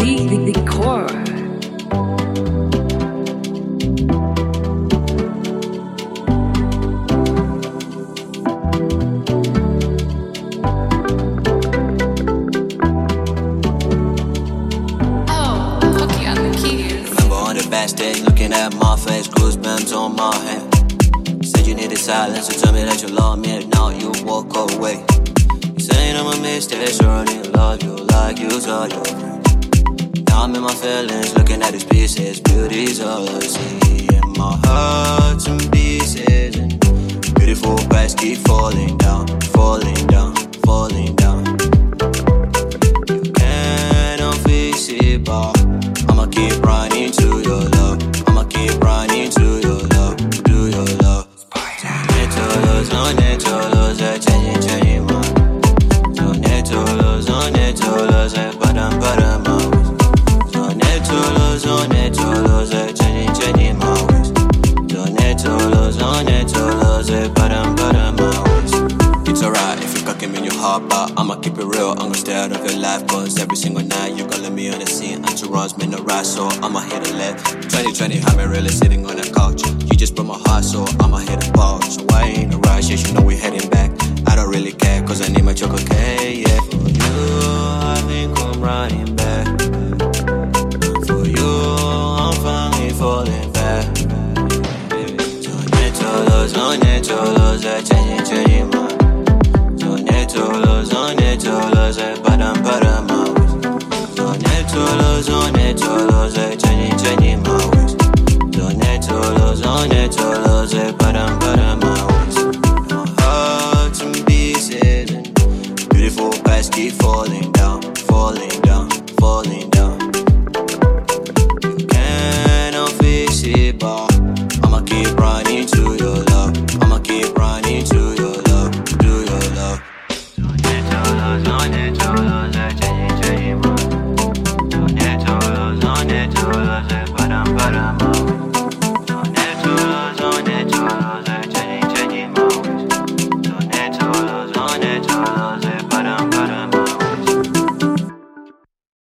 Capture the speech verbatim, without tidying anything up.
the, the, the core. Backstage looking at my face, goosebumps on my hand. Said you needed silence, so tell me that you love me, and now you walk away. You saying I'm a mistake, sure I didn't love you like you saw your friend. Now I'm in my feelings, looking at these pieces, beauty's all I see. And my heart's in pieces, and beautiful past keep falling down, falling down, falling down. You cannot fix it, but I'ma keep running to your love. I'ma keep running to your love, to your love. Netolos, no netolos, I change, change my. So netolos, no netolos, I badam badam my ways. So netolos, no netolos, I change, change my ways. So netolos, no netolos, I badam badam my ways. It's alright if you're cooking in your heart, but I'ma keep it real. I'm gonna stay out of your life, cause every single night you calling me on the scene. Entourage, me no right, so I'ma hit a left. twenty twenty, have me really sitting on the couch. You just broke my heart, so I'ma hit a pause. So why ain't a rush? Yeah, you know we heading back. I don't really care, cause I need my chocolate cake. Yeah, for you, I think I'm running back. For you, I'm finally falling back. So netolos, no netolos, I change, change my. So netolos, no netolos, I badam badam my ways. So netolos.